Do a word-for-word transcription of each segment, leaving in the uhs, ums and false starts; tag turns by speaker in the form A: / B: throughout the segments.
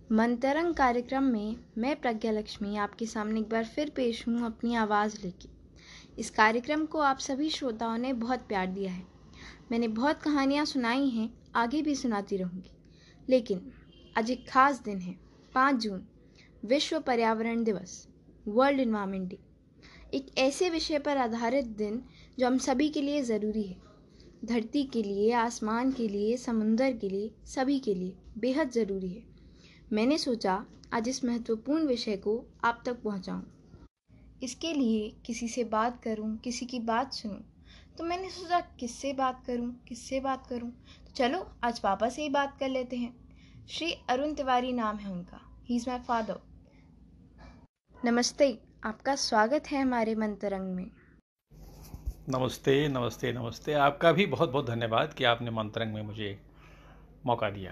A: मंतरंग कार्यक्रम में मैं प्रज्ञा लक्ष्मी आपके सामने एक बार फिर पेश हूँ अपनी आवाज़ लेके। इस कार्यक्रम को आप सभी श्रोताओं ने बहुत प्यार दिया है। मैंने बहुत कहानियाँ सुनाई हैं, आगे भी सुनाती रहूँगी। लेकिन आज एक ख़ास दिन है, पाँच जून, विश्व पर्यावरण दिवस, वर्ल्ड एनवायरनमेंट डे। एक ऐसे विषय पर आधारित दिन जो हम सभी के लिए ज़रूरी है। धरती के लिए, आसमान के लिए, समुंदर के लिए, सभी के लिए बेहद ज़रूरी है। मैंने सोचा आज इस महत्वपूर्ण विषय को आप तक पहुंचाऊं। इसके लिए किसी से बात करूं, किसी की बात सुनूं। तो मैंने सोचा किससे बात करूं, किससे बात करूं। तो चलो आज पापा से ही बात कर लेते हैं। श्री अरुण तिवारी नाम है उनका। He is my father. नमस्ते, आपका स्वागत है हमारे मंतरंग में।
B: नमस्ते नमस्ते नमस्ते। आपका भी बहुत बहुत धन्यवाद कि आपने मंतरंग में मुझे मौका दिया।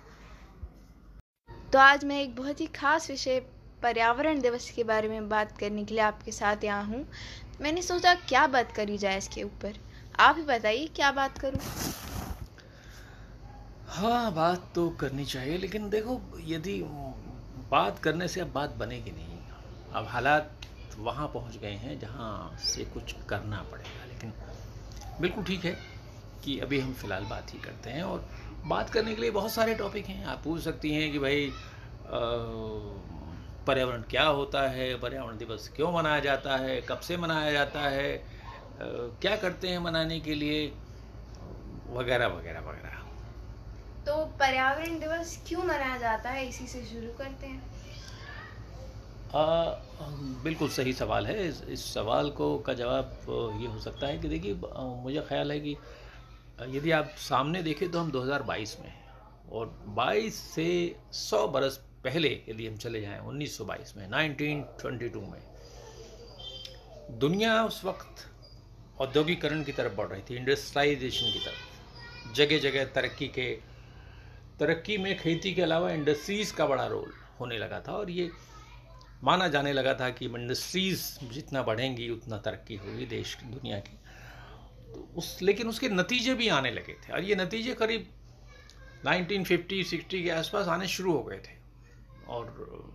A: तो आज मैं एक बहुत ही खास विषय पर्यावरण दिवस के बारे में बात करने के लिए आपके साथ यहाँ हूँ। मैंने सोचा क्या बात करी जाए इसके ऊपर। आप ही बताइए क्या बात करूँ।
B: हाँ, बात तो करनी चाहिए, लेकिन देखो यदि बात करने से अब बात बनेगी नहीं। अब हालात वहाँ पहुँच गए हैं जहाँ से कुछ करना पड़ेगा। लेकिन बिल्कुल ठीक है कि अभी हम फिलहाल बात ही करते हैं, और बात करने के लिए बहुत सारे टॉपिक हैं। आप पूछ सकती हैं कि भाई पर्यावरण क्या होता है, पर्यावरण दिवस क्यों मनाया जाता है, कब से मनाया जाता है, आ, क्या करते हैं मनाने के लिए, वगैरह वगैरह वगैरह।
A: तो पर्यावरण दिवस क्यों मनाया जाता है, इसी से शुरू करते हैं।
B: आ, बिल्कुल सही सवाल है। इस, इस सवाल को का जवाब ये हो सकता है कि देखिए, मुझे ख्याल है कि यदि आप सामने देखें तो हम दो हज़ार बाईस में हैं, और बाईस से सौ बरस पहले यदि हम चले जाएं उन्नीस सौ बाईस में, उन्नीस सौ बाईस में, दुनिया उस वक्त औद्योगिकरण की तरफ बढ़ रही थी, इंडस्ट्रियलाइजेशन की तरफ। जगह जगह तरक्की के तरक्की में खेती के अलावा इंडस्ट्रीज़ का बड़ा रोल होने लगा था, और ये माना जाने लगा था कि इंडस्ट्रीज़ जितना बढ़ेंगी उतना तरक्की होगी देश दुनिया की। तो उस लेकिन उसके नतीजे भी आने लगे थे, और ये नतीजे करीब उन्नीस सौ पचास साठ के आसपास आने शुरू हो गए थे। और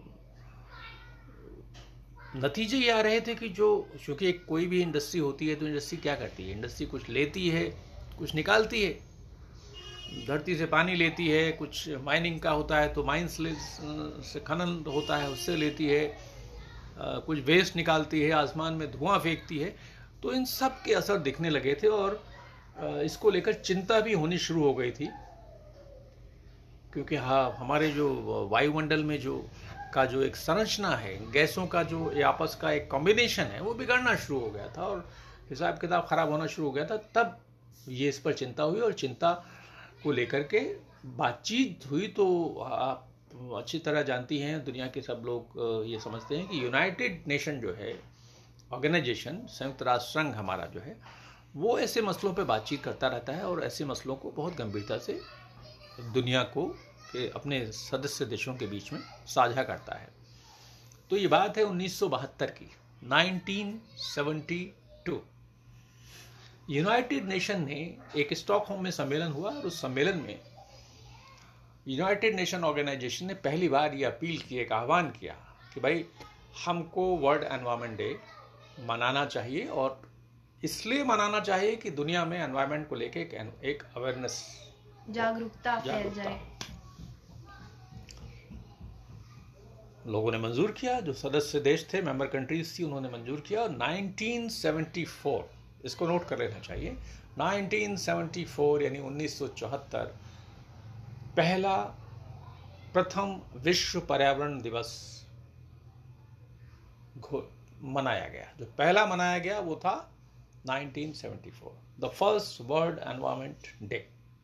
B: नतीजे ये आ रहे थे कि जो चूँकि एक कोई भी इंडस्ट्री होती है तो इंडस्ट्री क्या करती है, इंडस्ट्री कुछ लेती है, कुछ निकालती है। धरती से पानी लेती है, कुछ माइनिंग का होता है तो माइंस से खनन होता है, उससे लेती है, कुछ वेस्ट निकालती है, आसमान में धुआं फेंकती है। तो इन सब के असर दिखने लगे थे, और इसको लेकर चिंता भी होनी शुरू हो गई थी, क्योंकि हाँ, हमारे जो वायुमंडल में जो का जो एक संरचना है, गैसों का जो आपस का एक कॉम्बिनेशन है, वो बिगड़ना शुरू हो गया था और हिसाब किताब खराब होना शुरू हो गया था। तब ये इस पर चिंता हुई, और चिंता को लेकर के बातचीत हुई। तो आप अच्छी तरह जानती हैं, दुनिया के सब लोग ये समझते हैं कि यूनाइटेड नेशन जो है ऑर्गेनाइजेशन, संयुक्त राष्ट्र संघ हमारा जो है, वो ऐसे मसलों पे बातचीत करता रहता है, और ऐसे मसलों को बहुत गंभीरता से दुनिया को के अपने सदस्य देशों के बीच में साझा करता है। तो ये बात है उन्नीस सौ बहत्तर की, उन्नीस सौ बहत्तर। यूनाइटेड नेशन ने एक स्टॉकहोम में सम्मेलन हुआ, और उस सम्मेलन में यूनाइटेड नेशन ऑर्गेनाइजेशन ने पहली बार ये अपील की, एक आह्वान किया कि भाई हमको वर्ल्ड एनवायरनमेंट डे मनाना चाहिए, और इसलिए मनाना चाहिए कि दुनिया में एनवायरनमेंट को लेके एक, एक अवेयरनेस,
A: जागरूकता फैल जाए।
B: लोगों ने मंजूर किया, जो सदस्य देश थे, मेंबर कंट्रीज थी, उन्होंने मंजूर किया। और उन्नीस सौ चौहत्तर, इसको नोट कर लेना चाहिए, उन्नीस सौ चौहत्तर यानी उन्नीस सौ चौहत्तर पहला प्रथम विश्व पर्यावरण दिवस मनाया गया। जो पहला मनाया गया वो था उन्नीस सौ चौहत्तर, the first world environment day.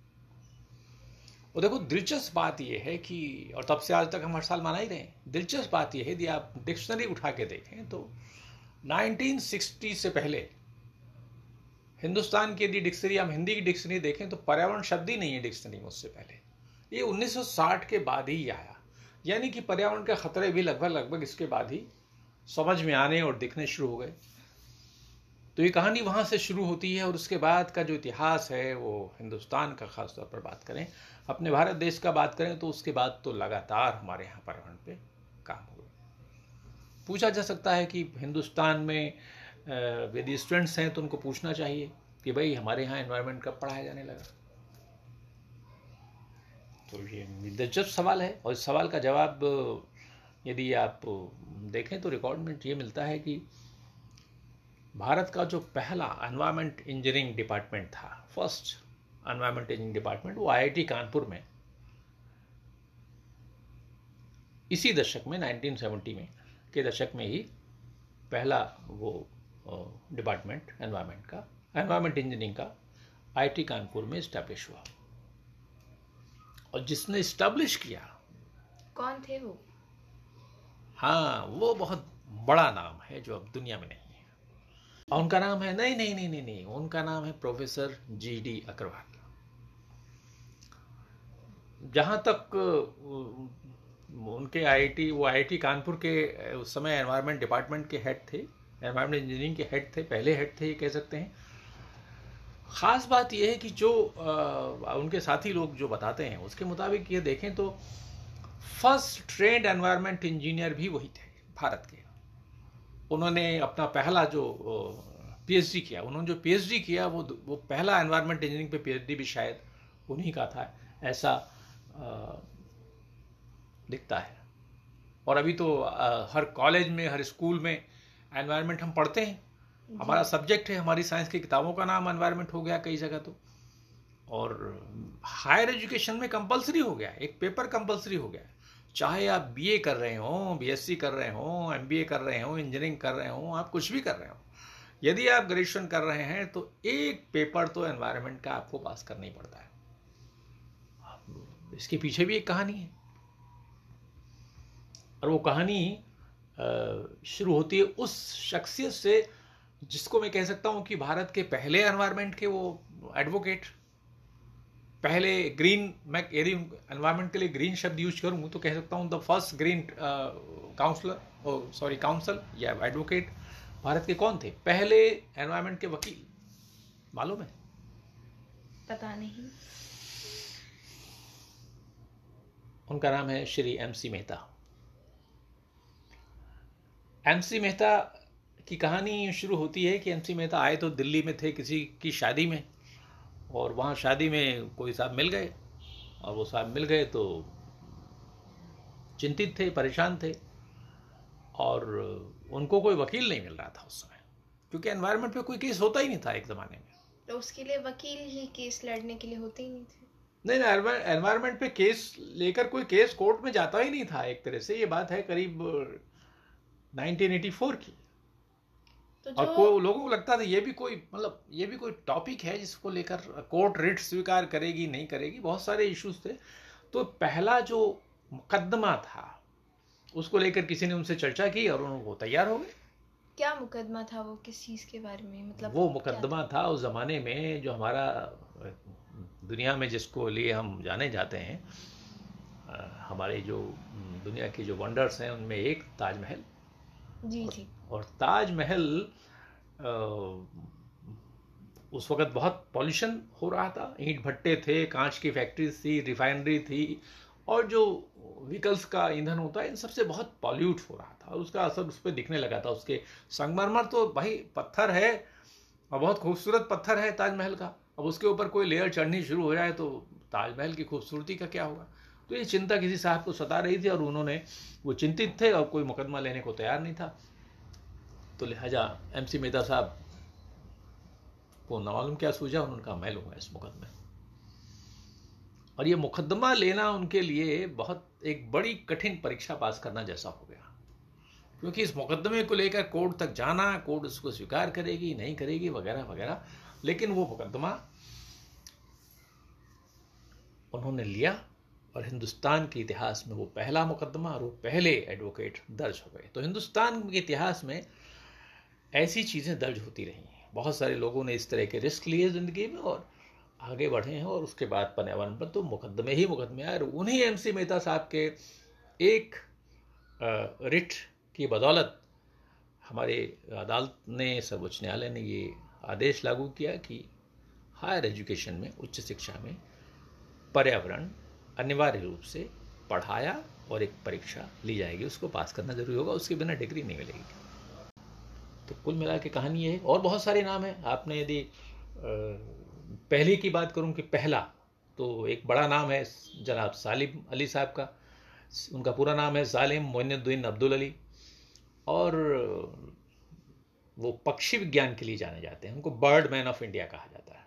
B: और देखो, दिलचस्प बात यह है कि, और तब से आज तक हम हर साल मना ही रहे हैं, दिलचस्प बात यह है, यदि आप डिक्शनरी उठा के देखें तो उन्नीस सौ साठ से पहले हिंदुस्तान की यदि डिक्शनरी, हम हिंदी की डिक्शनरी देखें तो पर्यावरण शब्द ही नहीं है डिक्शनरी में उससे पहले। ये उन्नीस सौ साठ के बाद ही आया, यानी कि पर्यावरण के खतरे भी लगभग लगभग इसके बाद ही समझ में आने और दिखने शुरू हो गए। तो ये कहानी वहाँ से शुरू होती है और उसके बाद का जो इतिहास है वो हिंदुस्तान का खास तौर पर बात करें, अपने भारत देश का बात करें तो उसके बाद तो लगातार हमारे यहाँ पर्यावरण पे काम हुआ। पूछा जा सकता है कि हिंदुस्तान में यदि स्टूडेंट्स हैं तो उनको पूछना चाहिए कि भाई हमारे यहाँ एनवायरनमेंट कब पढ़ाया जाने लगा। तो ये दिलचस्प सवाल है और इस सवाल का जवाब यदि आप देखें तो रिकॉर्ड में ये मिलता है कि भारत का जो पहला एनवायरनमेंट इंजीनियरिंग डिपार्टमेंट था, फर्स्ट एनवायरनमेंट इंजीनियरिंग डिपार्टमेंट, वो आईआईटी कानपुर में इसी दशक में नाइनटीन सेवेंटी में के दशक में ही पहला वो डिपार्टमेंट एनवायरनमेंट का एनवायरनमेंट इंजीनियरिंग का आईआईटी कानपुर में इस्टेब्लिश हुआ। और जिसने इस्टेब्लिश किया,
A: कौन थे वो?
B: हाँ, वो बहुत बड़ा नाम है जो अब दुनिया में नहीं है। और उनका नाम है नहीं नहीं नहीं नहीं नहीं उनका नाम है प्रोफेसर जी डी अग्रवाल। जहाँ तक उनके आईआईटी वो आईआईटी कानपुर के उस समय एनवायरनमेंट डिपार्टमेंट के हेड थे, एनवायरनमेंट इंजीनियरिंग के हेड थे, पहले हेड थे ये कह सकते हैं। ख़ास बात यह है कि जो आ, उनके साथी लोग जो बताते हैं उसके मुताबिक ये देखें तो फर्स्ट ट्रेंड एनवायरनमेंट इंजीनियर भी वही थे भारत के। उन्होंने अपना पहला जो पीएचडी किया, उन्होंने जो पीएचडी किया वो वो पहला एनवायरनमेंट इंजीनियरिंग पे पीएचडी भी शायद उन्हीं का था, ऐसा आ, दिखता है। और अभी तो आ, हर कॉलेज में, हर स्कूल में एनवायरनमेंट हम पढ़ते हैं, हमारा सब्जेक्ट है, हमारी साइंस की किताबों का नाम एनवायरनमेंट हो गया कई जगह तो। और हायर एजुकेशन में कंपलसरी हो गया, एक पेपर कंपलसरी हो गया, चाहे आप बीए कर रहे हो, बीएससी कर रहे हो, एमबीए कर रहे हो, इंजीनियरिंग कर रहे हो, आप कुछ भी कर रहे हो, यदि आप ग्रेजुएशन कर रहे हैं तो एक पेपर तो एनवायरनमेंट का आपको पास करना ही पड़ता है। इसके पीछे भी एक कहानी है और वो कहानी शुरू होती है उस शख्सियत से जिसको मैं कह सकता हूं कि भारत के पहले एनवायरनमेंट के वो एडवोकेट, पहले ग्रीन, मैं यदि एनवायरनमेंट के लिए ग्रीन शब्द यूज करूं तो कह सकता हूं the first green counsellor, sorry council या एडवोकेट भारत के कौन थे? पहले एनवायरनमेंट के वकील, मालूम है?
A: पता नहीं।
B: उनका नाम है Shri M C Mehta. M C Mehta की कहानी शुरू होती है कि एम सी मेहता आए तो दिल्ली में थे किसी की शादी में, और वहाँ शादी में कोई साहब मिल गए, और वो साहब मिल गए तो चिंतित थे, परेशान थे, और उनको कोई वकील नहीं मिल रहा था उस समय, क्योंकि एनवायरनमेंट पे कोई केस होता ही नहीं था एक ज़माने में।
A: तो उसके लिए वकील ही केस लड़ने के लिए होते ही नहीं थे। नहीं
B: नहीं, एनवायरनमेंट पे केस लेकर कोई केस कोर्ट में जाता ही नहीं था एक तरह से। ये बात है करीब नाइनटीन एटी फोर की। तो और को लोगों को लगता था ये भी कोई मतलब ये भी कोई टॉपिक है जिसको लेकर कोर्ट रिट स्वीकार करेगी नहीं करेगी, बहुत सारे इश्यूज थे। तो पहला जो मुकदमा था उसको लेकर किसी ने उनसे चर्चा की और वो तैयार हो गए।
A: क्या मुकदमा था वो, किस चीज के बारे में? मतलब
B: वो मुकदमा था? था उस जमाने में जो हमारा दुनिया में जिसको लिए हम जाने जाते हैं, हमारे जो दुनिया के जो वंडर्स हैं उनमें एक ताजमहल।
A: जी जी।
B: और ताजमहल उस वक़्त बहुत पॉल्यूशन हो रहा था, ईंट भट्टे थे, कांच की फैक्ट्रीज थी, रिफाइनरी थी, और जो व्हीकल्स का ईंधन होता है इन सबसे बहुत पॉल्यूट हो रहा था और उसका असर उस पर दिखने लगा था। उसके संगमरमर तो भाई पत्थर है और बहुत खूबसूरत पत्थर है ताजमहल का, अब उसके ऊपर कोई लेयर चढ़नी शुरू हो जाए तो ताजमहल की खूबसूरती का क्या होगा? तो ये चिंता किसी साहब को सता रही थी और उन्होंने, वो चिंतित थे और कोई मुकदमा लेने को तैयार नहीं था। तो लिहाजा एम सी मेहता साहब को न मालूम क्या सूझा, उन्होंने कहा मैं लूँगा इस मुकदमे। और ये मुकदमा लेना उनके लिए बहुत एक बड़ी कठिन परीक्षा पास करना जैसा हो गया, क्योंकि इस मुकदमे को लेकर कोर्ट तक जाना, कोर्ट उसको स्वीकार करेगी नहीं करेगी वगैरह वगैरह। लेकिन वो मुकदमा उन्होंने लिया और हिंदुस्तान के इतिहास में वो पहला मुकदमा और वो पहले एडवोकेट दर्ज हो गए। तो हिंदुस्तान के इतिहास में ऐसी चीज़ें दर्ज होती रही हैं। बहुत सारे लोगों ने इस तरह के रिस्क लिए ज़िंदगी में और आगे बढ़े हैं, और उसके बाद पर्यावरण पर तो मुकदमे ही मुकदमे आए। उन्हीं एम सी मेहता साहब के एक रिट की बदौलत हमारे अदालत ने, सर्वोच्च न्यायालय ने ये आदेश लागू किया कि हायर एजुकेशन में, उच्च शिक्षा में पर्यावरण अनिवार्य रूप से पढ़ाया और एक परीक्षा ली जाएगी, उसको पास करना जरूरी होगा, उसके बिना डिग्री नहीं मिलेगी। तो कुल मिला के कहानी ये है। और बहुत सारे नाम हैं। आपने यदि पहले की बात करूं कि पहला, तो एक बड़ा नाम है जनाब सालिम अली साहब का। उनका पूरा नाम है सालिम मोइनुद्दीन अब्दुल अली, और वो पक्षी विज्ञान के लिए जाने जाते हैं। उनको बर्ड मैन ऑफ इंडिया कहा जाता है।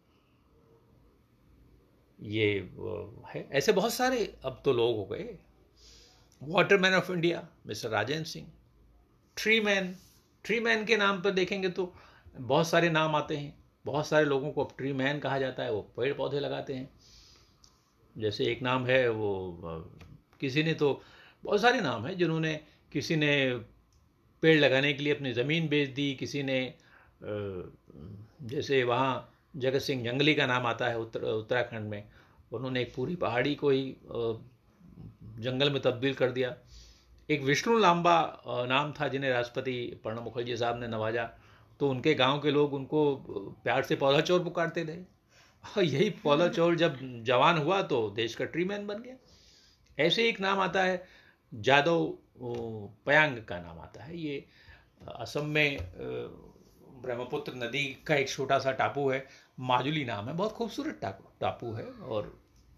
B: ये है। ऐसे बहुत सारे अब तो लोग हो गए। Water man of India mister Rajendra Singh. Tree man, tree man के नाम पर देखेंगे तो बहुत सारे नाम आते हैं। बहुत सारे लोगों को अब ट्री मैन कहा जाता है। वो पेड़ पौधे लगाते हैं। जैसे एक नाम है, वो किसी ने तो बहुत सारे नाम हैं जिन्होंने, किसी ने पेड़ लगाने के लिए अपनी ज़मीन बेच दी, किसी ने जैसे वहाँ जगत सिंह जंगली का नाम आता है उत्तर उत्तराखंड में, उन्होंने एक पूरी पहाड़ी को ही जंगल में तब्दील कर दिया। एक विष्णु लांबा नाम था जिन्हें राष्ट्रपति प्रणब मुखर्जी साहब ने नवाजा, तो उनके गांव के लोग उनको प्यार से पौधा चोर पुकारते थे। यही पौधा चोर जब जवान हुआ तो देश का ट्री मैन बन गया। ऐसे एक नाम आता है जादव पयांग का नाम आता है। ये असम में ब्रह्मपुत्र नदी का एक छोटा सा टापू है, माजुली नाम है, बहुत खूबसूरत टापू टापू है। और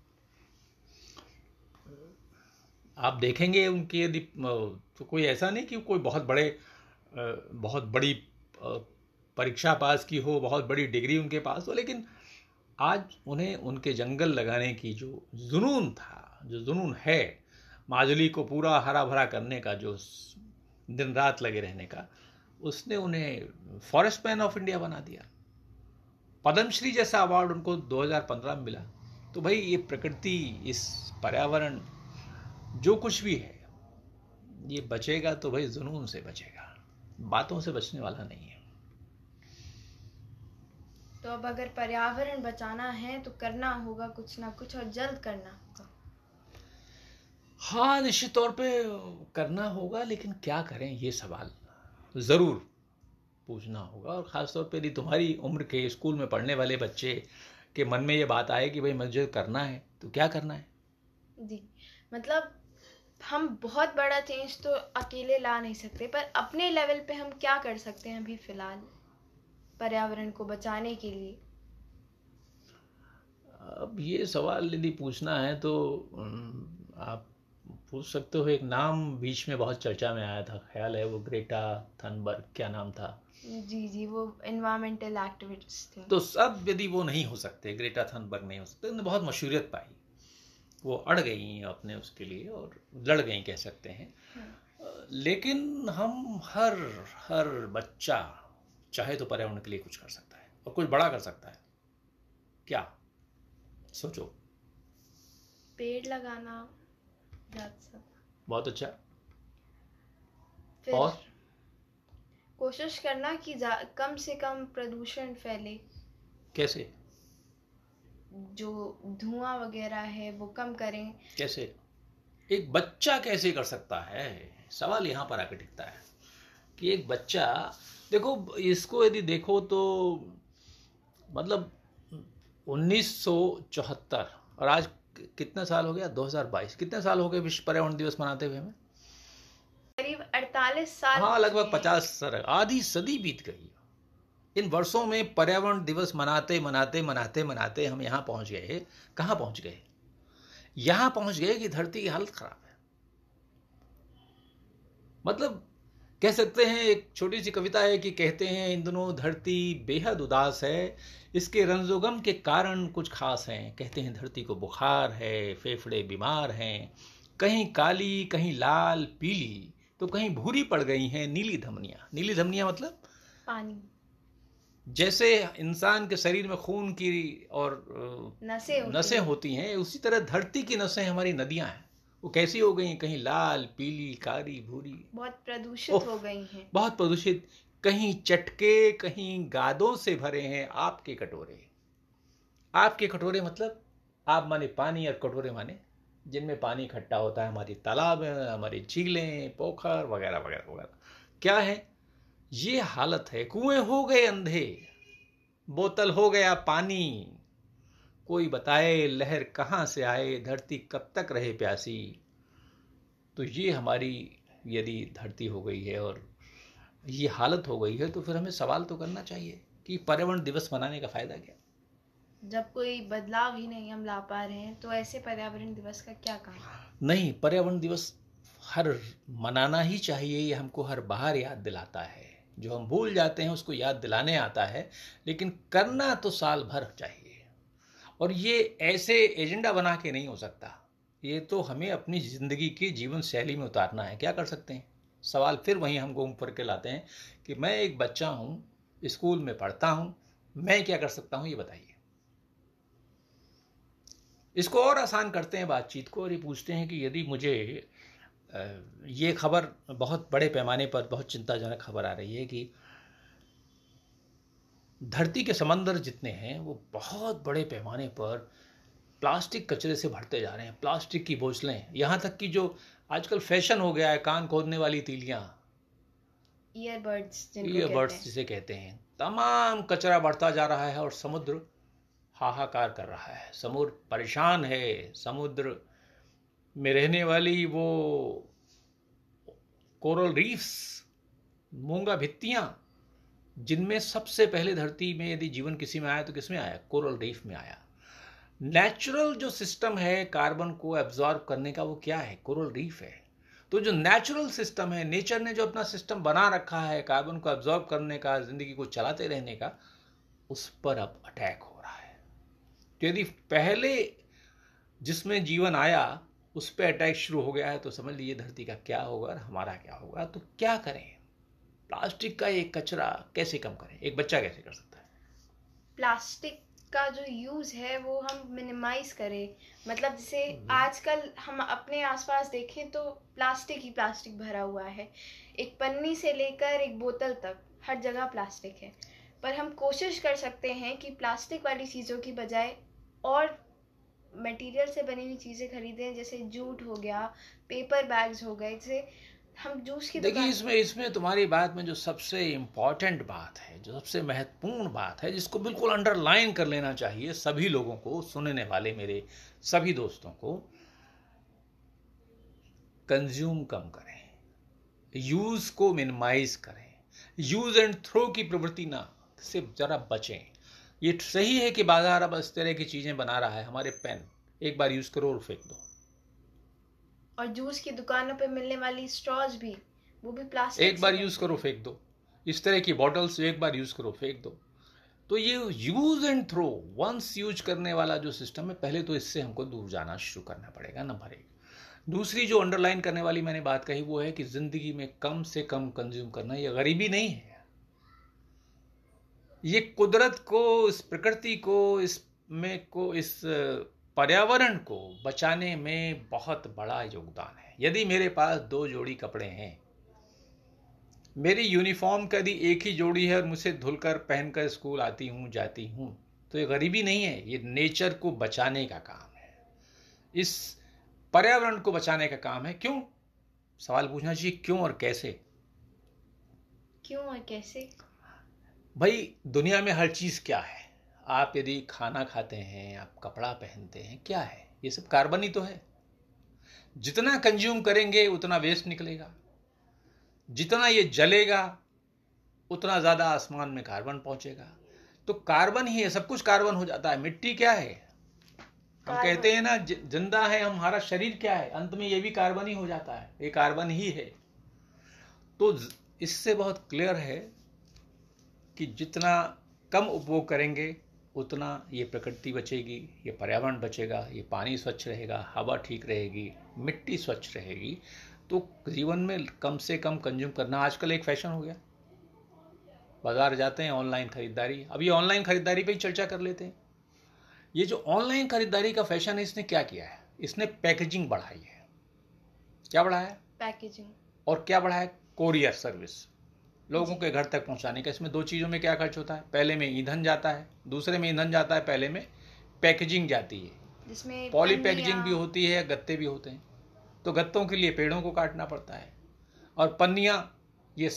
B: आप देखेंगे उनकी यदि, तो कोई ऐसा नहीं कि कोई बहुत बड़े बहुत बड़ी परीक्षा पास की हो, बहुत बड़ी डिग्री उनके पास हो, लेकिन आज उन्हें उनके जंगल लगाने की जो जुनून था, जो जुनून है, माजुली को पूरा हरा भरा करने का, जो दिन रात लगे रहने का, उसने उन्हें फॉरेस्ट मैन ऑफ इंडिया बना दिया। पद्मश्री जैसा अवार्ड उनको दो हज़ार पंद्रह में मिला। तो भाई ये प्रकृति, इस पर्यावरण, जो कुछ भी है, ये बचेगा तो भाई जुनून से बचेगा, बातों से बचने वाला नहीं है।
A: तो अब अगर पर्यावरण बचाना है तो करना होगा कुछ ना कुछ, और जल्द करना होगा।
B: हाँ, निश्चित तौर पे करना होगा, लेकिन क्या करें, ये सवाल ज़रूर पूछना होगा। और ख़ास तौर पे यदि तुम्हारी उम्र के स्कूल में पढ़ने वाले बच्चे के मन में ये बात आए कि भाई मुझे करना है, तो क्या करना है?
A: जी, मतलब हम बहुत बड़ा चेंज तो अकेले ला नहीं सकते, पर अपने लेवल पे हम क्या कर सकते हैं अभी फ़िलहाल पर्यावरण को बचाने के लिए?
B: अब ये सवाल यदि पूछना है तो आप पूछ सकते हो। एक नाम बीच में बहुत चर्चा में आया था, ख्याल है वो ग्रेटा थनबर्ग, क्या नाम था?
A: जी जी, वो एनवायरमेंटल एक्टिविस्ट थे।
B: तो सब यदि वो नहीं हो सकते, ग्रेटा थनबर्ग नहीं हो सकते, उन्होंने बहुत मशहूरियत पाई, वो अड़ गई अपने उसके लिए और लड़ गई कह सकते हैं। लेकिन हम हर हर बच्चा चाहे तो पर्यावरण के लिए कुछ कर सकता है और कुछ बड़ा कर सकता है। क्या सोचो?
A: पेड़ लगाना,
B: बहुत अच्छा।
A: फिर
B: और
A: कोशिश करना कि कम से कम प्रदूषण फैले।
B: कैसे?
A: जो धुआं वगैरह है वो कम करें। कैसे?
B: एक बच्चा कैसे कर सकता है, सवाल यहाँ पर आकर टिकता है कि एक बच्चा, देखो इसको यदि देखो तो मतलब उन्नीस सौ चौहत्तर और आज कितना साल हो गया, दो हज़ार बाईस, कितने साल हो गए विश्व पर्यावरण दिवस मनाते हुए हमें?
A: करीब अड़तालीस साल।
B: हाँ, लगभग पचास साल, आधी सदी बीत गई। इन वर्षों में पर्यावरण दिवस मनाते मनाते मनाते मनाते हम यहाँ पहुँच गए। कहाँ पहुँच गए? यहाँ पहुँच गए कि धरती की हालत खराब है। मतलब कह सकते हैं, एक छोटी सी कविता है कि कहते हैं इन दिनों धरती बेहद उदास है, इसके रंजोगम के कारण कुछ खास हैं। कहते हैं धरती को बुखार है, फेफड़े बीमार हैं, कहीं काली कहीं लाल पीली तो कहीं भूरी पड़ गई हैं नीली धमनियाँ। नीली धमनियाँ मतलब
A: पानी।
B: जैसे इंसान के शरीर में खून की और
A: नसें होती,
B: नसें होती हैं, उसी तरह धरती की नसें हमारी नदियाँ हैं, वो कैसी हो गई? कहीं लाल पीली काली भूरी,
A: बहुत प्रदूषित हो गई हैं।
B: बहुत प्रदूषित, कहीं चटके कहीं गादों से भरे हैं आपके कटोरे। आपके कटोरे मतलब आप माने पानी और कटोरे माने जिनमें पानी इकट्ठा होता है, हमारी तालाब है, हमारी झीलें, पोखर वगैरह वगैरह वगैरह। क्या है? ये हालत है। कुएं हो गए अंधे, बोतल हो गया पानी, कोई बताए लहर कहाँ से आए, धरती कब तक रहे प्यासी। तो ये हमारी यदि धरती हो गई है और ये हालत हो गई है, तो फिर हमें सवाल तो करना चाहिए कि पर्यावरण दिवस मनाने का फायदा क्या।
A: जब कोई बदलाव ही नहीं हम ला पा रहे हैं तो ऐसे पर्यावरण दिवस का क्या काम।
B: नहीं, पर्यावरण दिवस हर मनाना ही चाहिए। ये हमको हर बार याद दिलाता है, जो हम भूल जाते हैं उसको याद दिलाने आता है, लेकिन करना तो साल भर चाहिए। और ये ऐसे एजेंडा बना के नहीं हो सकता, ये तो हमें अपनी ज़िंदगी की जीवन शैली में उतारना है। क्या कर सकते हैं? सवाल फिर वहीं हम घूम फिर के लाते हैं कि मैं एक बच्चा हूँ, स्कूल में पढ़ता हूँ, मैं क्या कर सकता हूँ, ये बताइए। इसको और आसान करते हैं बातचीत को और ये पूछते हैं कि यदि मुझे ये खबर बहुत बड़े पैमाने पर बहुत चिंताजनक खबर आ रही है कि धरती के समंदर जितने हैं वो बहुत बड़े पैमाने पर प्लास्टिक कचरे से भरते जा रहे हैं। प्लास्टिक की बोतलें, यहाँ तक कि जो आजकल फैशन हो गया है कान खोदने वाली तीलियां,
A: ईयरबड्स
B: ईयरबड्स जिसे कहते हैं, तमाम कचरा बढ़ता जा रहा है और समुद्र हाहाकार कर रहा है। समुद्र परेशान है। समुद्र में रहने वाली वो कोरल रीफ्स, मूंगा भित्तियां, जिनमें सबसे पहले धरती में यदि जीवन किसी में आया तो किसमें आया? कोरल रीफ में आया। नेचुरल जो सिस्टम है कार्बन को एब्जॉर्ब करने का, वो क्या है? कोरल रीफ है। तो जो नेचुरल सिस्टम है, नेचर ने जो अपना सिस्टम बना रखा है कार्बन को एब्जॉर्ब करने का, जिंदगी को चलाते रहने का, उस पर अब अटैक हो रहा है। तो यदि पहले जिसमें जीवन आया उस पर अटैक शुरू हो गया है तो समझ लीजिए धरती का क्या होगा और हमारा क्या होगा। तो क्या करें? प्लास्टिक का एक कचरा कैसे कम करें? एक बच्चा कैसे कर सकता है?
A: प्लास्टिक का जो यूज है वो हम मिनिमाइज करें। मतलब जैसे आजकल हम अपने आसपास देखें तो प्लास्टिक ही प्लास्टिक भरा हुआ है। एक पन्नी से लेकर एक बोतल तक हर जगह प्लास्टिक है। पर हम कोशिश कर सकते हैं कि प्लास्टिक वाली चीज़ों की बजाय और मटेरियल से बनी हुई चीज़ें खरीदें, जैसे जूट हो गया, पेपर बैग्स हो गए। जैसे हम जूस की
B: देखिए, इसमें इसमें तुम्हारी बात में जो सबसे इम्पॉर्टेंट बात है, जो सबसे महत्वपूर्ण बात है, जिसको बिल्कुल अंडरलाइन कर लेना चाहिए सभी लोगों को, सुनने वाले मेरे सभी दोस्तों को, कंज्यूम कम करें, यूज को मिनिमाइज करें, यूज एंड थ्रो की प्रवृत्ति ना से जरा बचें। ये सही है कि बाजार अब इस तरह की चीजें बना रहा है। हमारे पेन एक बार यूज करो और फेंक दो,
A: और जूस की दुकानों पे मिलने वाली स्ट्रॉज भी, वो भी प्लास्टिक
B: एक बार यूज करो फेंक दो। इस तरह की बॉटल्स एक बार यूज करो फेंक दो। तो ये use and throw, once use करने वाला जो सिस्टम है, पहले तो इससे हमको दूर जाना शुरू करना पड़ेगा, नंबर एक। दूसरी जो अंडरलाइन करने वाली मैंने बात कही वो है कि जिंदगी में कम से कम कंज्यूम करना। ये गरीबी नहीं है, ये कुदरत को, इस प्रकृति को, इसमें को, इस पर्यावरण को बचाने में बहुत बड़ा योगदान है। यदि मेरे पास दो जोड़ी कपड़े हैं, मेरी यूनिफॉर्म का यदि एक ही जोड़ी है और मुझे धुलकर पहनकर स्कूल आती हूँ जाती हूँ, तो ये गरीबी नहीं है, ये नेचर को बचाने का काम है, इस पर्यावरण को बचाने का काम है। क्यों? सवाल पूछना चाहिए, क्यों और कैसे?
A: क्यों और कैसे?
B: भाई, दुनिया में हर चीज क्या है? आप यदि खाना खाते हैं, आप कपड़ा पहनते हैं, क्या है? ये सब कार्बन ही तो है। जितना कंज्यूम करेंगे उतना वेस्ट निकलेगा, जितना ये जलेगा उतना ज्यादा आसमान में कार्बन पहुंचेगा। तो कार्बन ही है, सब कुछ कार्बन हो जाता है। मिट्टी क्या है? हम कहते हैं ना जिंदा है, हमारा शरीर क्या है? अंत में ये भी कार्बन ही हो जाता है, ये कार्बन ही है। तो इससे बहुत क्लियर है कि जितना कम उपभोग करेंगे उतना ये प्रकृति बचेगी, ये पर्यावरण बचेगा, ये पानी स्वच्छ रहेगा, हवा ठीक रहेगी, मिट्टी स्वच्छ रहेगी। तो जीवन में कम से कम कंज्यूम करना आजकल एक फैशन हो गया। बाजार जाते हैं, ऑनलाइन खरीदारी। अब ये ऑनलाइन खरीदारी पे ही चर्चा कर लेते हैं। ये जो ऑनलाइन खरीदारी का फैशन है, इसने क्या किया है? इसने पैकेजिंग बढ़ाई है। क्या बढ़ाया?
A: पैकेजिंग।
B: और क्या बढ़ाया? कोरियर सर्विस, लोगों के घर तक पहुंचाने का। इसमें दो चीज़ों में क्या खर्च होता है? पहले में ईंधन जाता है, दूसरे में ईंधन जाता है, पहले में पैकेजिंग जाती है,
A: जिसमें
B: पॉली पैकेजिंग भी होती है, गत्ते भी होते हैं। तो गत्तों के लिए पेड़ों को काटना पड़ता है, और पन्नियाँ, ये सब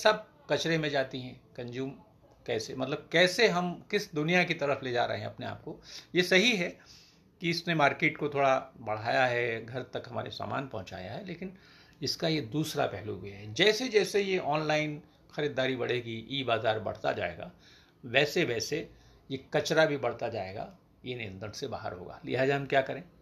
B: कचरे में जाती हैं, कंज्यूम कैसे, मतलब कैसे हम किस दुनिया की तरफ ले जा रहे हैं अपने आप को। ये सही है कि इसने मार्केट को थोड़ा बढ़ाया है, घर तक हमारे सामान पहुंचाया है, लेकिन इसका ये दूसरा पहलू भी है। जैसे जैसे ये ऑनलाइन ख़रीदारी बढ़ेगी, ई बाज़ार बढ़ता जाएगा, वैसे वैसे ये कचरा भी बढ़ता जाएगा, ये नियंत्रण से बाहर होगा। लिहाजा हम क्या करें?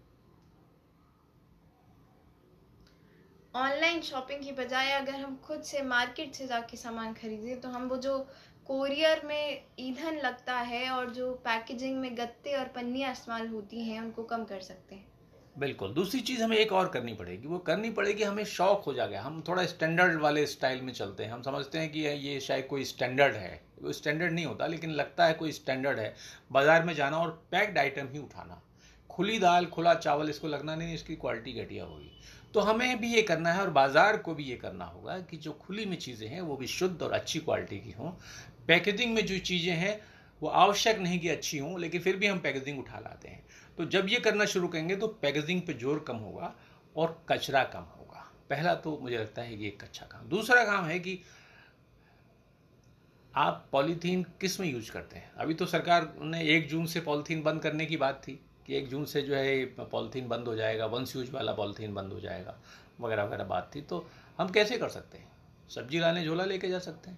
A: ऑनलाइन शॉपिंग की बजाय अगर हम खुद से मार्केट से जाके सामान खरीदें तो हम वो जो कोरियर में ईंधन लगता है और जो पैकेजिंग में गत्ते और पन्नियाँ इस्तेमाल होती हैं उनको कम कर सकते हैं।
B: बिल्कुल। दूसरी चीज़ हमें एक और करनी पड़ेगी, वो करनी पड़ेगी, हमें शौक हो जाएगा, हम थोड़ा स्टैंडर्ड वाले स्टाइल में चलते हैं। हम समझते हैं कि ये शायद कोई स्टैंडर्ड है, वो स्टैंडर्ड नहीं होता, लेकिन लगता है कोई स्टैंडर्ड है। बाज़ार में जाना और पैक्ड आइटम ही उठाना, खुली दाल खुला चावल, इसको लगना नहीं इसकी क्वालिटी घटिया होगी। तो हमें भी ये करना है और बाज़ार को भी ये करना होगा कि जो खुली में चीज़ें हैं वो भी शुद्ध और अच्छी क्वालिटी की हों। पैकेजिंग में जो चीज़ें हैं वो आवश्यक नहीं कि अच्छी हों, लेकिन फिर भी हम पैकेजिंग उठा लाते हैं। तो जब ये करना शुरू करेंगे तो पैकेजिंग पे जोर कम होगा और कचरा कम होगा। पहला तो मुझे लगता है कि एक अच्छा काम। दूसरा काम है कि आप पॉलीथीन किस में यूज करते हैं। अभी तो सरकार ने एक जून से पॉलीथीन बंद करने की बात थी कि एक जून से जो है पॉलीथीन बंद हो जाएगा, वंस यूज वाला पॉलीथीन बंद हो जाएगा, वगैरह वगैरह बात थी। तो हम कैसे कर सकते हैं? सब्जी लाने झोला लेके जा सकते हैं,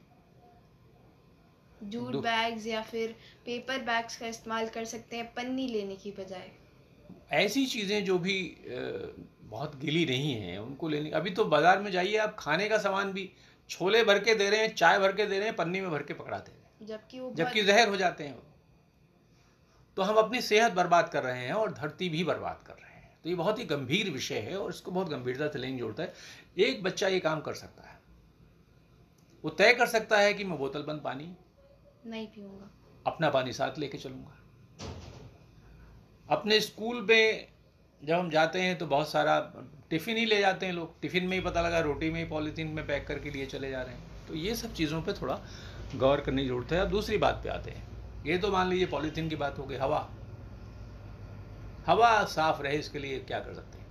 A: जूट बैग्स या फिर पेपर बैग्स का इस्तेमाल कर सकते हैं पन्नी लेने की बजाय।
B: ऐसी चीज़ें जो भी बहुत गीली नहीं हैं उनको लेने। अभी तो बाज़ार में जाइए आप, खाने का सामान भी छोले भर के दे रहे हैं, चाय भर के दे रहे हैं, पन्नी में भर के पकड़ा दे रहे हैं,
A: जबकि वो
B: जबकि जहर हो जाते हैं। तो हम अपनी सेहत बर्बाद कर रहे हैं और धरती भी बर्बाद कर रहे हैं। तो ये बहुत ही गंभीर विषय है और इसको बहुत गंभीरता से लेने की जरूरत है। एक बच्चा ये काम कर सकता है, वो तय कर सकता है कि मैं बोतल बंद पानी
A: नहीं पीऊंगा,
B: अपना पानी साथ लेके चलूंगा। अपने स्कूल में जब हम जाते हैं तो बहुत सारा टिफ़िन ही ले जाते हैं लोग, टिफ़िन में ही पता लगा रोटी में ही पॉलीथीन में पैक करके लिए चले जा रहे हैं। तो ये सब चीज़ों पे थोड़ा गौर करने की ज़रूरत है। अब दूसरी बात पे आते हैं। ये तो मान लीजिए पॉलीथीन की बात हो गई। हवा हवा साफ रहे इसके लिए क्या कर सकते हैं?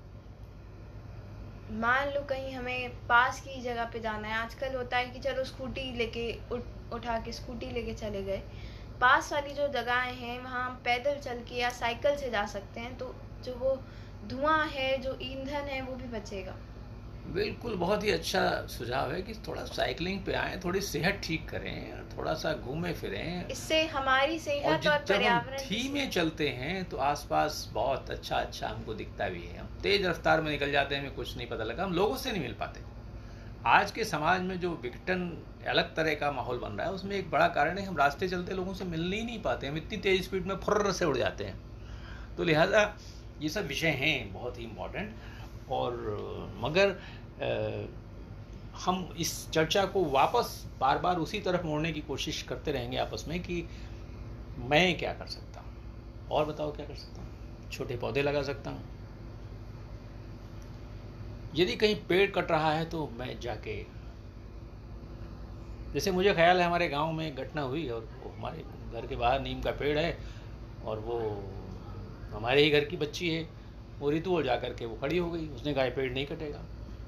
A: मान लो कहीं हमें पास की जगह पे जाना है, आजकल होता है कि चलो स्कूटी लेके उठ उठा के स्कूटी लेके चले गए। पास वाली जो जगहें हैं वहाँ हम पैदल चल के या साइकिल से जा सकते हैं, तो जो वो धुआं है, जो ईंधन है, वो भी बचेगा।
B: बिल्कुल, बहुत ही अच्छा सुझाव है कि थोड़ा साइकिलिंग पे आएँ, थोड़ी सेहत ठीक करें, थोड़ा सा घूमें फिरें।
A: इससे हमारी सेहत और, और पर्यावरण
B: धीमे चलते हैं तो आसपास बहुत अच्छा अच्छा हमको दिखता भी है। हम तेज रफ्तार में निकल जाते हैं, हमें कुछ नहीं पता लगा, हम लोगों से नहीं मिल पाते। आज के समाज में जो विघटन अलग तरह का माहौल बन रहा है उसमें एक बड़ा कारण है हम रास्ते चलते लोगों से मिलने ही नहीं पाते। हम इतनी तेज स्पीड में फुर्र से उड़ जाते हैं। तो लिहाजा ये सब विषय हैं बहुत ही इम्पोर्टेंट। और मगर आ, हम इस चर्चा को वापस बार बार उसी तरफ मोड़ने की कोशिश करते रहेंगे आपस में कि मैं क्या कर सकता हूँ, और बताओ क्या कर सकता हूँ। छोटे पौधे लगा सकता हूँ, यदि कहीं पेड़ कट रहा है तो मैं जाके, जैसे मुझे ख्याल है हमारे गांव में एक घटना हुई और वो हमारे घर के बाहर नीम का पेड़ है और वो हमारे ही घर की बच्ची है, वो ऋतु और जा कर के वो खड़ी हो गई। उसने कहा पेड़ नहीं कटेगा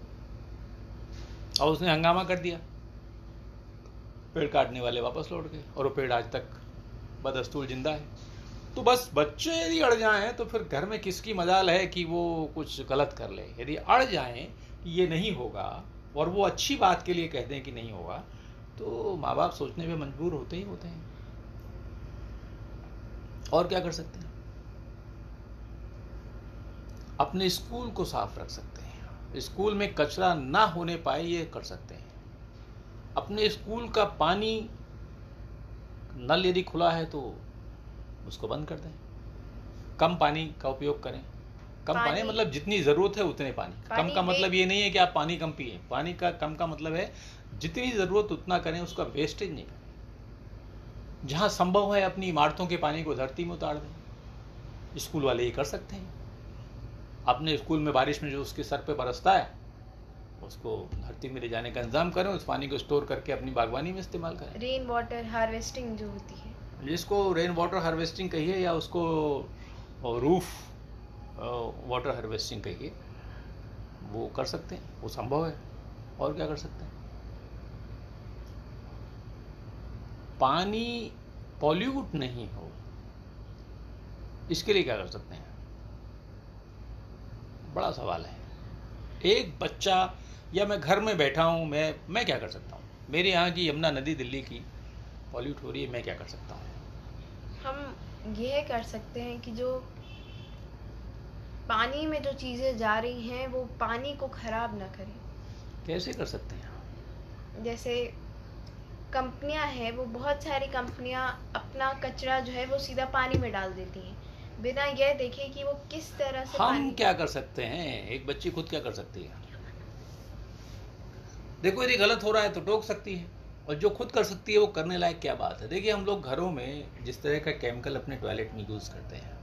B: और उसने हंगामा कर दिया। पेड़ काटने वाले वापस लौट गए और वो पेड़ आज तक बदस्तूर जिंदा है। तो बस बच्चे यदि अड़ जाएं तो फिर घर में किसकी मजाल है कि वो कुछ गलत कर ले। यदि अड़ जाएं कि ये नहीं होगा और वो अच्छी बात के लिए कहते हैं कि नहीं होगा, तो माँ बाप सोचने पे मजबूर होते ही होते हैं। और क्या कर सकते हैं? अपने स्कूल को साफ रख सकते हैं, स्कूल में कचरा ना होने पाए ये कर सकते हैं। अपने स्कूल का पानी नल यदि खुला है तो उसको बंद कर दें, कम पानी का उपयोग करें। कम पानी, पानी मतलब जितनी ज़रूरत है उतने पानी, पानी कम का मतलब ये नहीं है कि आप पानी कम पिए। पानी का कम का मतलब है जितनी ज़रूरत उतना करें, उसका वेस्टेज नहीं करें। जहाँ संभव है अपनी इमारतों के पानी को धरती में उतार दें। स्कूल वाले ये कर सकते हैं। अपने स्कूल में बारिश में जो उसके सर पे बरसता है उसको धरती में ले जाने का इंतजाम करें, उस पानी को स्टोर करके अपनी बागवानी में इस्तेमाल करें।
A: रेन वाटर हार्वेस्टिंग जो होती है,
B: जिसको रेन वाटर हार्वेस्टिंग कहिए या उसको रूफ वाटर हार्वेस्टिंग कहिए, वो कर सकते हैं, वो संभव है। और क्या कर सकते हैं? पानी पॉल्यूट नहीं हो, इसके लिए क्या कर सकते हैं? बड़ा सवाल है। एक बच्चा या मैं घर में बैठा हूँ, मैं मैं क्या कर सकता हूँ? मेरे यहाँ की यमुना नदी दिल्ली की पॉल्यूट हो रही है, मैं क्या कर सकता हूँ?
A: हम यह कर सकते हैं कि जो पानी में जो चीज़ें जा रही हैं वो पानी को खराब ना करें।
B: कैसे कर सकते हैं?
A: जैसे कंपनियां हैं, वो बहुत सारी कंपनियां अपना कचरा जो है वो सीधा पानी में डाल देती हैं बिना यह देखे कि वो किस तरह से
B: हम
A: पानी...
B: क्या कर सकते हैं? एक बच्ची खुद क्या कर सकती है? देखो, यदि गलत हो रहा है तो टोक सकती है, और जो खुद कर सकती है वो करने लायक क्या बात है? देखिए, हम लोग घरों में जिस तरह का केमिकल अपने टॉयलेट में यूज़ करते हैं,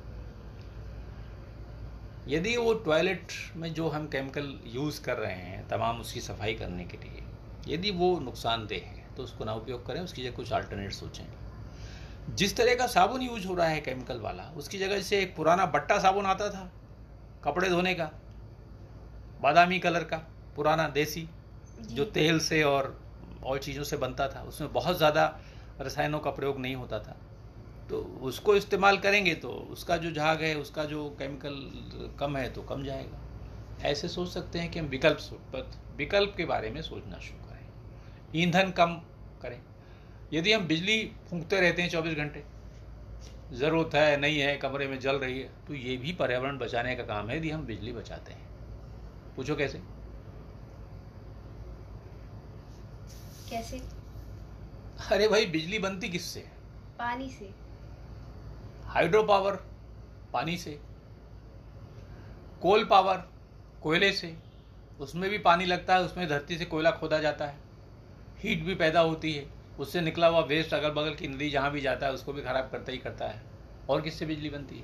B: यदि वो टॉयलेट में जो हम केमिकल यूज़ कर रहे हैं तमाम उसकी सफाई करने के लिए, यदि वो नुकसानदेह है तो उसको ना उपयोग करें, उसकी जगह कुछ अल्टरनेट सोचें। जिस तरह का साबुन यूज हो रहा है केमिकल वाला, उसकी जगह से एक पुराना बट्टा साबुन आता था कपड़े धोने का, बादामी कलर का, पुराना देसी, जो तेल से और और चीज़ों से बनता था, उसमें बहुत ज़्यादा रसायनों का प्रयोग नहीं होता था, तो उसको इस्तेमाल करेंगे तो उसका जो झाग है, उसका जो केमिकल कम है तो कम जाएगा। ऐसे सोच सकते हैं कि हम विकल्प विकल्प के बारे में सोचना शुरू करें, ईंधन कम करें। यदि हम बिजली फूंकते रहते हैं चौबीस घंटे, ज़रूरत है नहीं है, कमरे में जल रही है, तो ये भी पर्यावरण बचाने का काम है यदि हम बिजली बचाते हैं। पूछो कैसे?
A: कैसे?
B: अरे भाई, बिजली बनती किससे?
A: पानी से।
B: हाइड्रो पावर पानी से, कोल पावर कोयले से, उसमें भी पानी लगता है, उसमें धरती से कोयला खोदा जाता है, हीट भी पैदा होती है, उससे निकला हुआ वेस्ट अगल बगल की नदी जहाँ भी जाता है उसको भी खराब करता ही करता है। और किससे बिजली बनती है?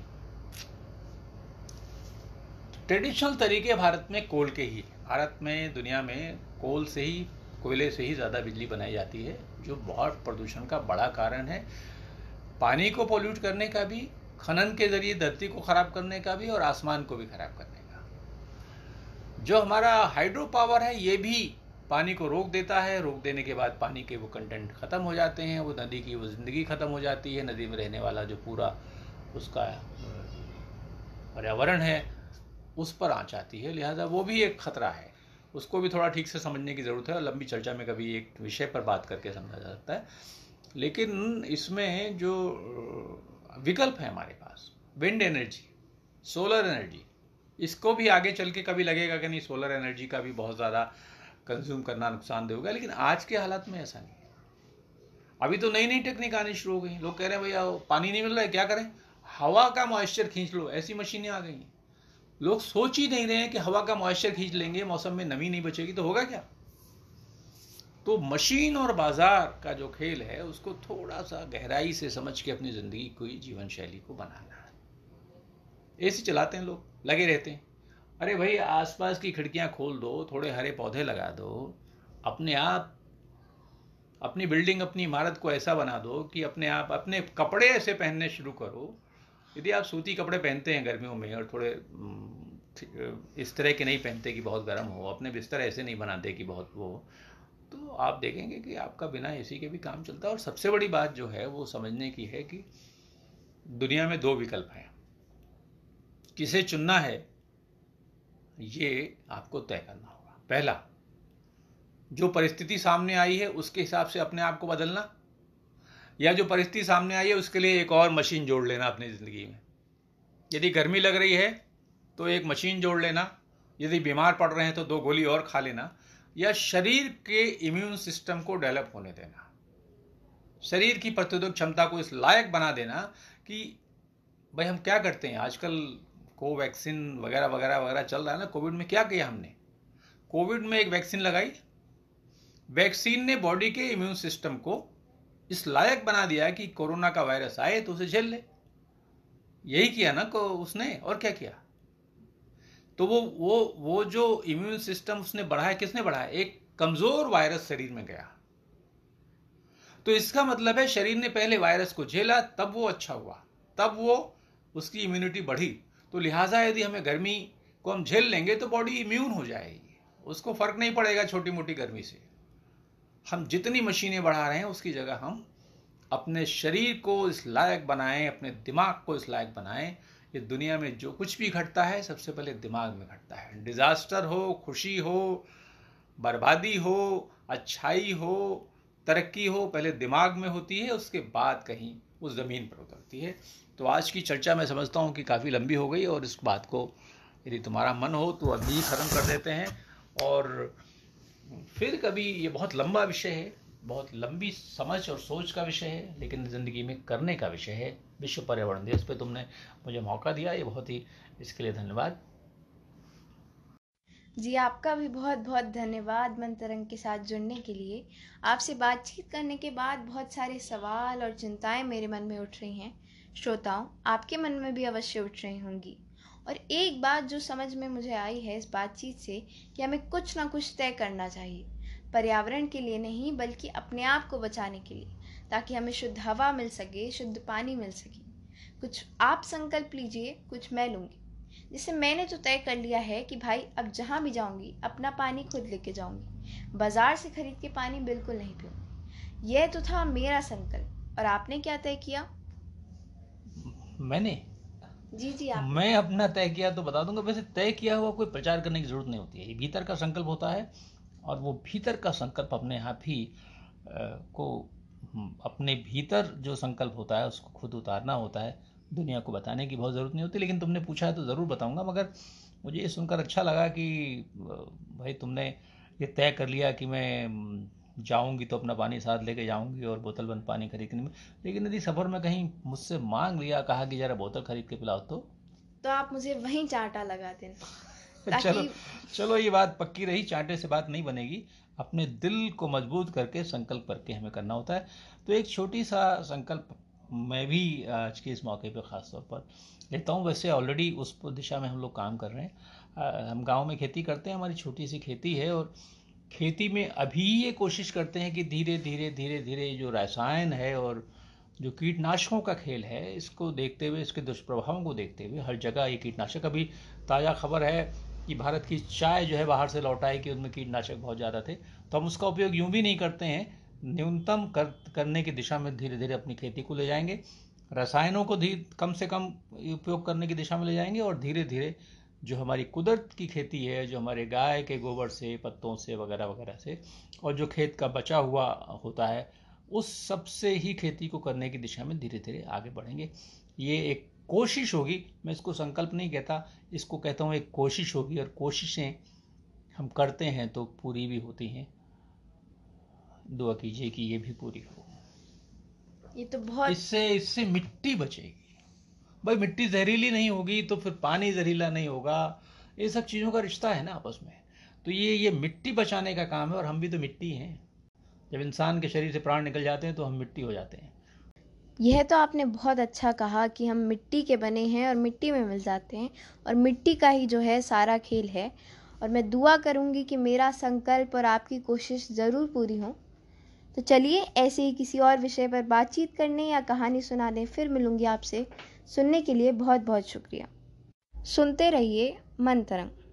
B: ट्रेडिशनल तरीके भारत में कोल के ही, भारत में दुनिया में कोल से ही, कोयले से ही ज़्यादा बिजली बनाई जाती है, जो बहुत प्रदूषण का बड़ा कारण है, पानी को पोल्यूट करने का भी, खनन के जरिए धरती को खराब करने का भी, और आसमान को भी खराब करने का। जो हमारा हाइड्रो पावर है ये भी पानी को रोक देता है, रोक देने के बाद पानी के वो कंटेंट ख़त्म हो जाते हैं, वो नदी की वो ज़िंदगी ख़त्म हो जाती है, नदी में रहने वाला जो पूरा उसका पर्यावरण है उस पर आँच आती है, लिहाजा वो भी एक ख़तरा है। उसको भी थोड़ा ठीक से समझने की ज़रूरत है, और लंबी चर्चा में कभी एक विषय पर बात करके समझा जा सकता है। लेकिन इसमें जो विकल्प है हमारे पास, विंड एनर्जी, सोलर एनर्जी, इसको भी आगे चल के कभी लगेगा कि नहीं सोलर एनर्जी का भी बहुत ज़्यादा कंज्यूम करना नुकसानदेह होगा, लेकिन आज के हालात में ऐसा नहीं है। अभी तो नई नई टेक्निक आनी शुरू हो गई, लोग कह रहे हैं भैया पानी नहीं मिल रहा है, क्या करें? हवा का मॉइस्चर खींच लो, ऐसी मशीनें आ गई हैं। लोग सोच ही नहीं रहे हैं कि हवा का मॉइस्चर खींच लेंगे, मौसम में नमी नहीं बचेगी तो होगा क्या? तो मशीन और बाजार का जो खेल है उसको थोड़ा सा गहराई से समझ के अपनी जिंदगी को, जीवन शैली को बनाना है। एसी चलाते हैं लोग, लगे रहते हैं। अरे भाई, आसपास की खिड़कियां खोल दो, थोड़े हरे पौधे लगा दो, अपने आप अपनी बिल्डिंग, अपनी इमारत को ऐसा बना दो कि अपने आप अपने कपड़े ऐसे पहनने शुरू करो। यदि आप सूती कपड़े पहनते हैं गर्मियों में और थोड़े इस तरह के नहीं पहनते कि बहुत गर्म हो, अपने बिस्तर ऐसे नहीं बनाते कि बहुत वो, तो आप देखेंगे कि आपका बिना एसी के भी काम चलता है। और सबसे बड़ी बात जो है वो समझने की है कि दुनिया में दो विकल्प हैं, किसे चुनना है ये आपको तय करना होगा। पहला, जो परिस्थिति सामने आई है उसके हिसाब से अपने आप को बदलना, या जो परिस्थिति सामने आई है उसके लिए एक और मशीन जोड़ लेना अपनी ज़िंदगी में। यदि गर्मी लग रही है तो एक मशीन जोड़ लेना, यदि बीमार पड़ रहे हैं तो दो गोली और खा लेना, या शरीर के इम्यून सिस्टम को डेवलप होने देना, शरीर की प्रतिरोधक क्षमता को इस लायक बना देना कि भाई हम क्या करते हैं आजकल, कोवैक्सीन वगैरह वगैरह वगैरह चल रहा है ना। कोविड में क्या किया हमने? कोविड में एक वैक्सीन लगाई, वैक्सीन ने बॉडी के इम्यून सिस्टम को इस लायक बना दिया कि कोरोना का वायरस आए तो उसे झेल ले। यही किया ना को उसने, और क्या किया? तो वो वो वो जो इम्यून सिस्टम उसने बढ़ाया, किसने बढ़ाया? एक कमजोर वायरस शरीर में गया। तो इसका मतलब है शरीर ने पहले वायरस को झेला, तब वो अच्छा हुआ, तब वो उसकी इम्यूनिटी बढ़ी। तो लिहाजा यदि हमें गर्मी को हम झेल लेंगे तो बॉडी इम्यून हो जाएगी, उसको फर्क नहीं पड़ेगा छोटी मोटी गर्मी से। हम जितनी मशीनें बढ़ा रहे हैं उसकी जगह हम अपने शरीर को इस लायक बनाएं, अपने दिमाग को इस लायक बनाएं। ये दुनिया में जो कुछ भी घटता है सबसे पहले दिमाग में घटता है। डिजास्टर हो, खुशी हो, बर्बादी हो, अच्छाई हो, तरक्की हो, पहले दिमाग में होती है, उसके बाद कहीं उस ज़मीन पर उतरती है। तो आज की चर्चा मैं समझता हूँ कि काफ़ी लंबी हो गई, और इस बात को यदि तुम्हारा मन हो तो अभी ही ख़त्म कर देते हैं, और फिर कभी, ये बहुत लंबा विषय है, बहुत लंबी समझ और सोच का विषय है, लेकिन ज़िंदगी में करने का विषय है। विश्व पर्यावरण दिवस पे तुमने मुझे मौका दिया, ये बहुत ही, इसके लिए धन्यवाद।
A: जी, आपका भी बहुत बहुत धन्यवाद मन तरंग के साथ जुड़ने के लिए। आपसे बातचीत करने के बाद बहुत सारे सवाल और चिंताएं मेरे मन में उठ रही हैं। श्रोताओं, आपके मन में भी अवश्य उठ रही होंगी। और एक बात जो समझ में मुझे आई है इस बातचीत से, कि हमें कुछ ना कुछ तय करना चाहिए, पर्यावरण के लिए नहीं बल्कि अपने आप को बचाने के लिए, ताकि हमें शुद्ध हवा मिल सके, शुद्ध पानी मिल सके। कुछ आप संकल्प लीजिए, कुछ मैं लूँगी। जैसे मैंने तो तय कर लिया है कि भाई अब जहाँ भी जाऊँगी अपना पानी खुद लेके जाऊँगी, बाजार से खरीद के पानी बिल्कुल नहीं पीऊँगी। यह तो था मेरा संकल्प। और आपने क्या तय किया?
B: मैंने
A: जी जी आप
B: मैं अपना तय किया तो बता दूंगा। वैसे तय किया हुआ कोई प्रचार करने की जरूरत नहीं होती है, ये भीतर का संकल्प होता है, और वो भीतर का संकल्प अपने आप ही अ, को अपने भीतर जो संकल्प होता है उसको खुद उतारना होता है। दुनिया को बताने की बहुत ज़रूरत नहीं होती। लेकिन तुमने पूछा है तो ज़रूर बताऊंगा। मगर मुझे ये सुनकर अच्छा लगा कि भाई तुमने ये तय कर लिया कि मैं जाऊंगी तो अपना पानी साथ लेके जाऊंगी और बोतल बंद पानी खरीदने में। लेकिन यदि सफ़र में कहीं मुझसे मांग लिया, कहा कि ज़रा बोतल खरीद के पिलाओ, तो
A: तो आप मुझे वहीं चांटा लगा देना।
B: चलो
A: ताकि
B: चलो ये बात पक्की रही, चांटे से बात नहीं बनेगी। अपने दिल को मजबूत करके संकल्प करके हमें करना होता है। तो एक छोटी सा संकल्प मैं भी आज के इस मौके पे ख़ास तौर पर लेता हूँ। वैसे ऑलरेडी उस दिशा में हम लोग काम कर रहे हैं। अ, हम गांव में खेती करते हैं, हमारी छोटी सी खेती है, और खेती में अभी ये कोशिश करते हैं कि धीरे धीरे धीरे धीरे जो रसायन है और जो कीटनाशकों का खेल है, इसको देखते हुए, इसके दुष्प्रभावों को देखते हुए, हर जगह ये कीटनाशक, अभी ताज़ा खबर है कि भारत की चाय जो है बाहर से लौट आई कि उनमें कीटनाशक बहुत ज़्यादा थे। तो हम उसका उपयोग यूं भी नहीं करते हैं, न्यूनतम कर करने की दिशा में धीरे धीरे अपनी खेती को ले जाएंगे। रसायनों को धीरे कम से कम उपयोग करने की दिशा में ले जाएंगे, और धीरे धीरे जो हमारी कुदरत की खेती है, जो हमारे गाय के गोबर से, पत्तों से, वगैरह वगैरह से, और जो खेत का बचा हुआ होता है, उस सब से ही खेती को करने की दिशा में धीरे धीरे आगे बढ़ेंगे। ये एक कोशिश होगी, मैं इसको संकल्प नहीं कहता, इसको कहता हूँ एक कोशिश होगी, और कोशिशें हम करते हैं तो पूरी भी होती हैं। दुआ कीजिए कि ये भी पूरी हो।
A: ये तो बहुत
B: इससे इससे मिट्टी बचेगी। भाई मिट्टी जहरीली नहीं होगी तो फिर पानी जहरीला नहीं होगा। ये सब चीज़ों का रिश्ता है ना आपस में। तो ये ये मिट्टी बचाने का काम है, और हम भी तो मिट्टी हैं। जब इंसान के शरीर से प्राण निकल जाते हैं तो हम मिट्टी हो जाते हैं।
A: यह तो आपने बहुत अच्छा कहा कि हम मिट्टी के बने हैं और मिट्टी में मिल जाते हैं, और मिट्टी का ही जो है सारा खेल है। और मैं दुआ करूंगी कि मेरा संकल्प और आपकी कोशिश ज़रूर पूरी हो। तो चलिए, ऐसे ही किसी और विषय पर बातचीत करने या कहानी सुनाने फिर मिलूंगी आपसे। सुनने के लिए बहुत बहुत शुक्रिया। सुनते रहिए मन तरंग।